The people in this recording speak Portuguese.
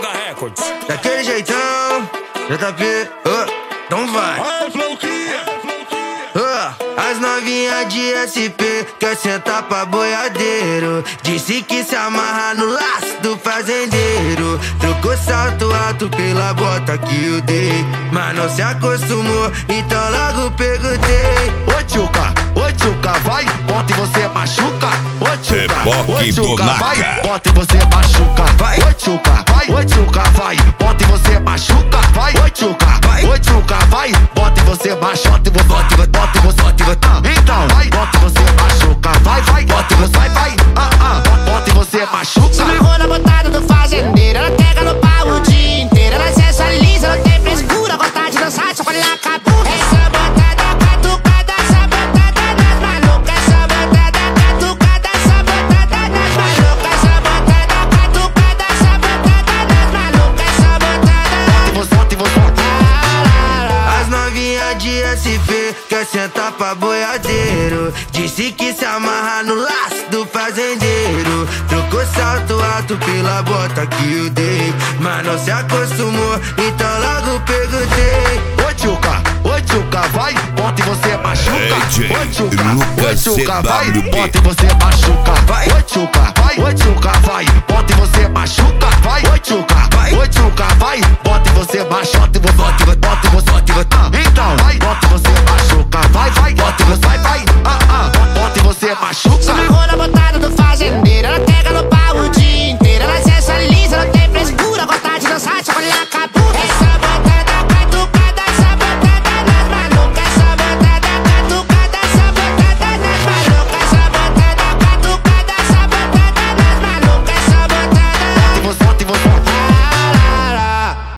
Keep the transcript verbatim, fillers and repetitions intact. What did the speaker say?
Joga Records. Daquele jeitão, J P, oh, então vai. Oh, as novinhas de S P quer sentar pra boiadeiro. Disse que se amarra no laço do fazendeiro. Trocou salto alto pela bota que eu dei, mas não se acostumou, então logo perguntei. Ô tchuca, ô tchuca, vai, bota e você machuca. Ô tchuca, ô tchuca, vai, bota e você machuca. Vai, ô tchuca, vai, ô tchuca, vai, bota e você machuca. Vai, ô tchuca, vai, ô tchuca, vai, bota e você machuca. Bota e você, bota e você, bota e você. Então, vai, bota e você machuca. Vai, vai, bota e você, vai, vai, ah, ah, bota e você machuca. Se marrou na botada do fazendeiro, ela pega no pau o dia inteiro. Ela sensualiza, não tem frescura, vontade de dançar, só quando ela acabou. Essa botada catucada, essa botada das malucas. Essa botada catucada, essa botada das malucas. Essa botada catucada, essa botada das malucas. Essa botada. Bota e você, bota e você. As novinhas de S P quer sentar pra boiadeiro. Disse que se amarra no laço do fazendeiro. Trocou salto alto pela bota que eu dei, mas não se acostumou, então logo perguntei. Ô tchuca, ô tchuca, vai, bota e você machuca. Ô tchuca, ô tchuca, vai, bota e você machuca. Vai, ô tchuca, vai, ô tchuca, vai, bota e você machuca.